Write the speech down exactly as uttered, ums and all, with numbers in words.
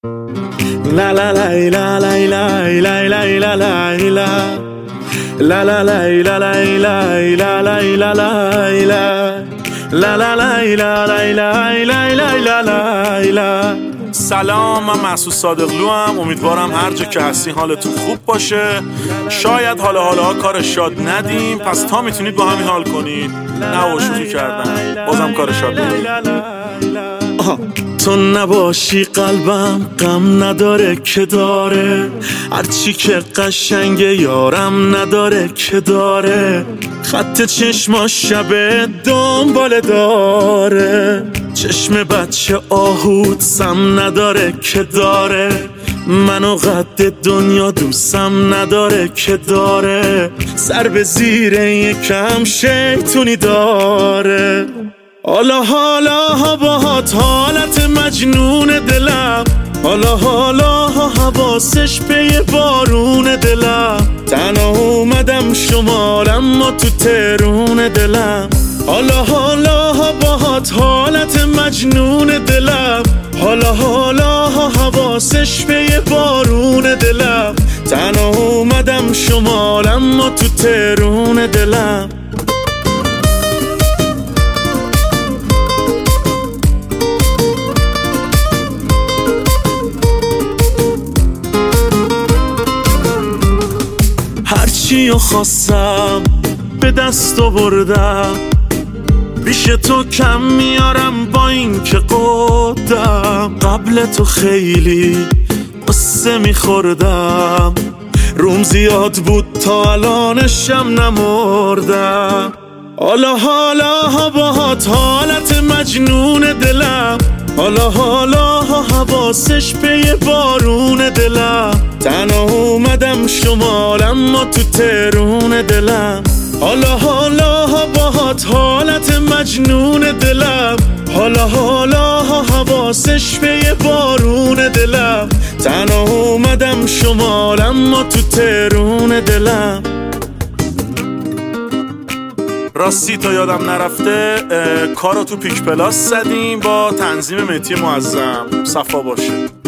La la la la la la la la la la la La la la la la la la la la la la La la la la la la la la la la. سلام، من محسود صادقلو ام. امیدوارم هر جا که هستی حالتون خوب باشه. شاید حالا حالا کار شاد ندیم، پس تا میتونید با همین حال کنید. نه و شوخی کردم، بازم کار شاد ندیم. تو نباشی قلبم غم نداره که داره، هرچی که قشنگه یارم نداره که داره. خط چشما شب دنبال داره، چشم بچه آهود سم نداره که داره. منو قد دنیا دوستم نداره که داره، سر به زیر یکم شیطونی داره. حالا حالا باهات حالت مجنون دلم، حالا حالا حواسش به بارون دلم. تنها اومدم شمالم ما تو ترون دلم. حالا حالا باهات حالت مجنون دلم، حالا حالا حواسش به بارون دلم. تنها اومدم شمالم ما تو ترون دلم. هرچی خواستم به دست آوردم، بیش تو کم میارم با این که قدم. قبل تو خیلی قصه میخوردم، روم زیاد بود تا الانشم نمردم. حالا حالا باهات حالت مجنون دلم، حالا حالا حواسش به بارون دلم. تنها اومدم شمالم ما تو ترون دلم. حالا حالا باهات حالت مجنون دلم، حالا حالا حواسش به بارون دلم. تنها اومدم شمالم ما تو ترون دلم. راستی تا یادم نرفته، کارو تو پیک پلاس زدیم با تنظیم مهدی معظم. صفا باشه.